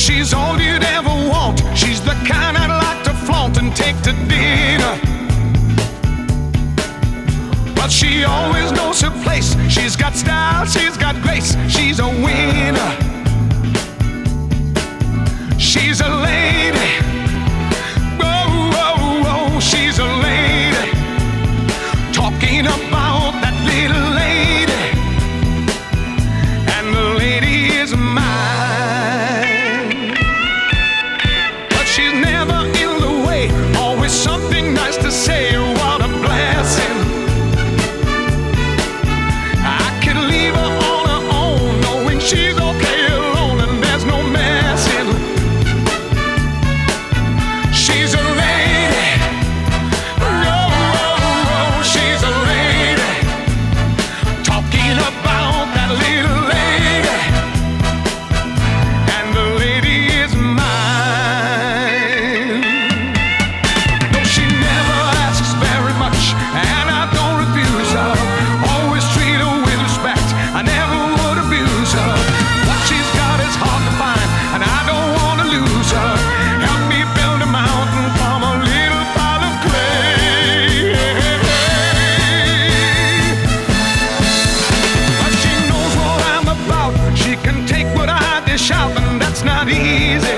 She's all you'd ever want. She's the kind I'd like to flaunt and take to dinner. But she always knows her place. She's got style, she's got grace. She's a winner. She's a lady. Oh, oh, oh, she's a lady. Talking about that little lady. And the lady is mine. But she's never in the way. Always something nice to say. What a blessing. I could leave her on her own, knowing she's okay alone and there's no messing. She's a lady. Oh, oh, oh, she's a lady. Talking about that little lady. And the lady is mine. No, she never asks very much, and I don't refuse her. Always treat her with respect. I never would abuse her. What she's got is hard to find, and I don't want to lose her. Help me build a mountain from a little pile of clay. But she knows what I'm about. She can take what I dish out, and that's not easy.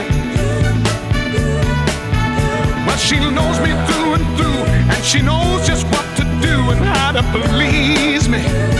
But she knows me through and through, and she knows just what to do and how to please me.